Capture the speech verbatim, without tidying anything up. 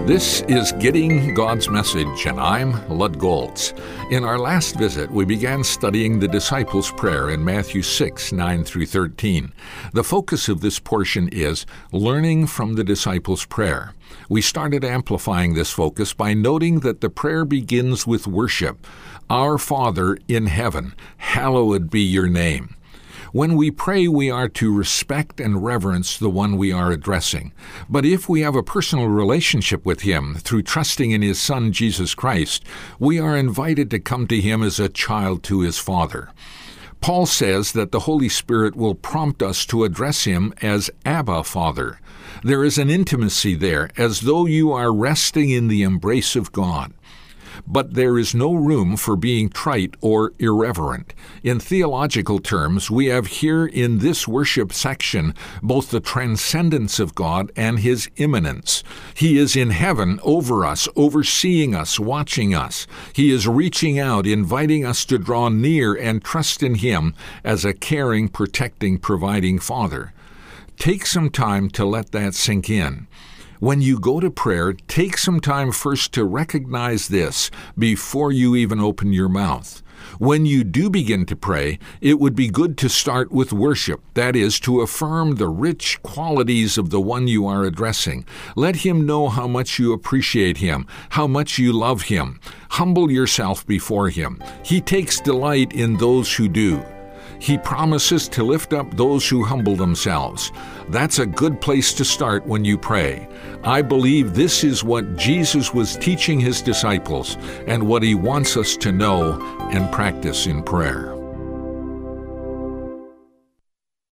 This is Getting God's Message, and I'm Lud Goltz. In our last visit, we began studying the disciples' prayer in Matthew six, nine through thirteen. The focus of this portion is learning from the disciples' prayer. We started amplifying this focus by noting that the prayer begins with worship. Our Father in heaven, hallowed be your name. When we pray, we are to respect and reverence the one we are addressing. But if we have a personal relationship with Him through trusting in His Son, Jesus Christ, we are invited to come to Him as a child to His Father. Paul says that the Holy Spirit will prompt us to address Him as Abba, Father. There is an intimacy there, as though you are resting in the embrace of God. But there is no room for being trite or irreverent. In theological terms, we have here in this worship section both the transcendence of God and His immanence. He is in heaven over us, overseeing us, watching us. He is reaching out, inviting us to draw near and trust in Him as a caring, protecting, providing Father. Take some time to let that sink in. When you go to prayer, take some time first to recognize this before you even open your mouth. When you do begin to pray, it would be good to start with worship, that is, to affirm the rich qualities of the one you are addressing. Let Him know how much you appreciate Him, how much you love Him. Humble yourself before Him. He takes delight in those who do. He promises to lift up those who humble themselves. That's a good place to start when you pray. I believe this is what Jesus was teaching His disciples and what He wants us to know and practice in prayer.